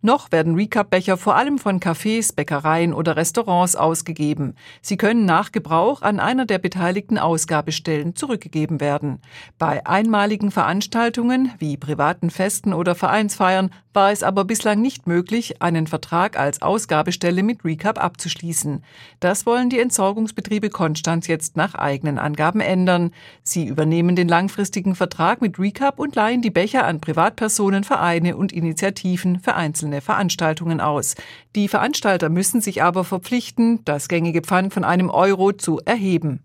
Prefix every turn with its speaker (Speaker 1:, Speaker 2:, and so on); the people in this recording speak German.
Speaker 1: Noch werden Recap-Becher vor allem von Cafés, Bäckereien oder Restaurants ausgegeben. Sie können nach Gebrauch an einer der beteiligten Ausgabestellen zurückgegeben werden. Bei einmaligen Veranstaltungen wie privaten Festen oder Vereinsfeiern war es aber bislang nicht möglich, einen Vertrag als Ausgabestelle mit Recap abzuschließen. Das wollen die Entsorgungsbetriebe Konstanz jetzt nach eigenen Angaben ändern. Sie übernehmen den langfristigen Vertrag mit Recap und leihen die Becher an Privatpersonen, Vereine und Initiativen für einzelne Veranstaltungen aus. Die Veranstalter müssen sich aber verpflichten, das gängige Pfand von €1 zu erheben.